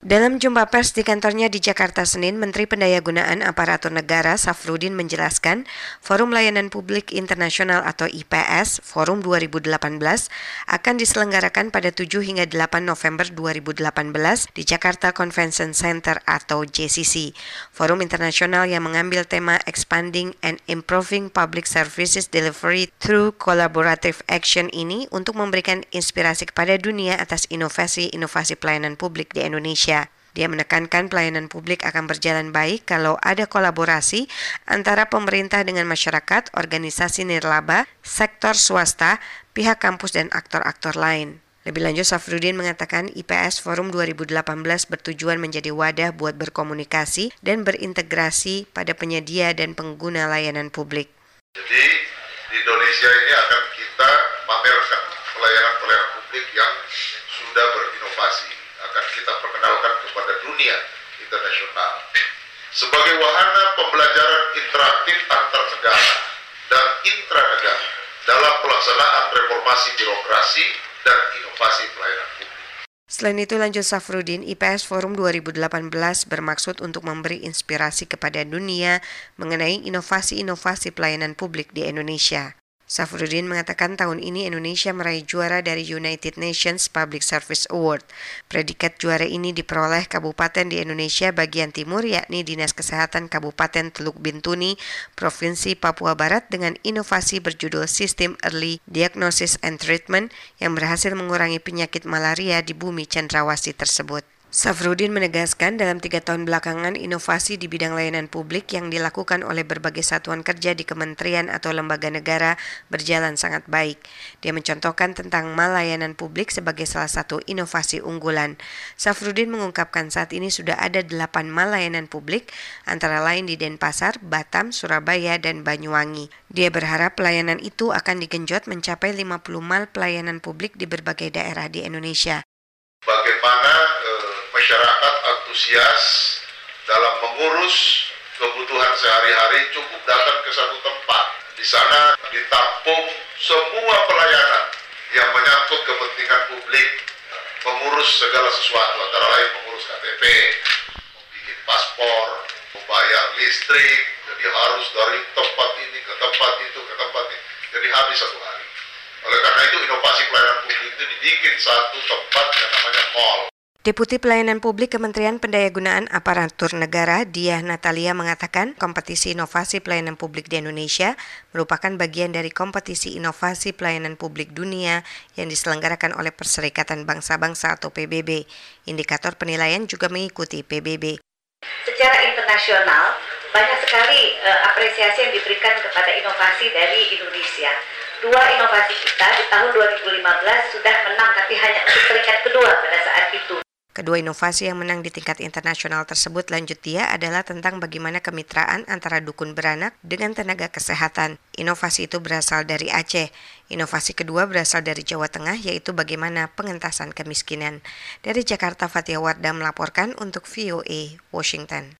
Dalam jumpa pers di kantornya di Jakarta Senin, Menteri Pendayagunaan Aparatur Negara Safrudin menjelaskan Forum Layanan Publik Internasional atau IPS Forum 2018 akan diselenggarakan pada 7 hingga 8 November 2018 di Jakarta Convention Center atau JCC. Forum internasional yang mengambil tema Expanding and Improving Public Services Delivery Through Collaborative Action ini untuk memberikan inspirasi kepada dunia atas inovasi-inovasi pelayanan publik di Indonesia. Dia menekankan pelayanan publik akan berjalan baik kalau ada kolaborasi antara pemerintah dengan masyarakat, organisasi nirlaba, sektor swasta, pihak kampus, dan aktor-aktor lain. Lebih lanjut, Safrudin mengatakan IPS Forum 2018 bertujuan menjadi wadah buat berkomunikasi dan berintegrasi pada penyedia dan pengguna layanan publik. Jadi di Indonesia ini akan kita pamerkan pelayanan-pelayanan publik yang sudah berinovasi, akan kita perkenalkan kepada dunia internasional sebagai wahana pembelajaran interaktif antar negara dan intranegara dalam pelaksanaan reformasi birokrasi dan inovasi pelayanan publik. Selain itu, lanjut Safrudin, IPS Forum 2018 bermaksud untuk memberi inspirasi kepada dunia mengenai inovasi-inovasi pelayanan publik di Indonesia. Safrudin mengatakan tahun ini Indonesia meraih juara dari United Nations Public Service Award. Predikat juara ini diperoleh kabupaten di Indonesia bagian timur, yakni Dinas Kesehatan Kabupaten Teluk Bintuni, Provinsi Papua Barat, dengan inovasi berjudul Sistem Early Diagnosis and Treatment yang berhasil mengurangi penyakit malaria di bumi cendrawasih tersebut. Safrudin menegaskan dalam 3 tahun belakangan inovasi di bidang layanan publik yang dilakukan oleh berbagai satuan kerja di kementerian atau lembaga negara berjalan sangat baik. Dia mencontohkan tentang mal layanan publik sebagai salah satu inovasi unggulan. Safrudin mengungkapkan saat ini sudah ada 8 mal layanan publik, antara lain di Denpasar, Batam, Surabaya, dan Banyuwangi. Dia berharap pelayanan itu akan digenjot mencapai 50 mal pelayanan publik di berbagai daerah di Indonesia. Bagaimana masyarakat antusias dalam mengurus kebutuhan sehari-hari, cukup datang ke satu tempat. Di sana ditampung semua pelayanan yang menyangkut kepentingan publik, mengurus segala sesuatu, antara lain mengurus KTP, membuat paspor, membayar listrik, jadi harus dari tempat ini ke tempat itu ke tempat ini, jadi habis satu hari. Oleh karena itu inovasi pelayanan publik itu dibikin satu tempat yang namanya mall. Deputi Pelayanan Publik Kementerian Pendayagunaan Aparatur Negara, Diah Natalia, mengatakan kompetisi inovasi pelayanan publik di Indonesia merupakan bagian dari kompetisi inovasi pelayanan publik dunia yang diselenggarakan oleh Perserikatan Bangsa-Bangsa atau PBB. Indikator penilaian juga mengikuti PBB. Secara internasional, banyak sekali apresiasi yang diberikan kepada inovasi dari Indonesia. 2 inovasi kita di tahun 2015 sudah menang, tapi hanya untuk peringkat kedua pada saat itu. Kedua inovasi yang menang di tingkat internasional tersebut, lanjut dia, adalah tentang bagaimana kemitraan antara dukun beranak dengan tenaga kesehatan. Inovasi itu berasal dari Aceh. Inovasi kedua berasal dari Jawa Tengah, yaitu bagaimana pengentasan kemiskinan. Dari Jakarta, Fatia Wardah melaporkan untuk VOA Washington.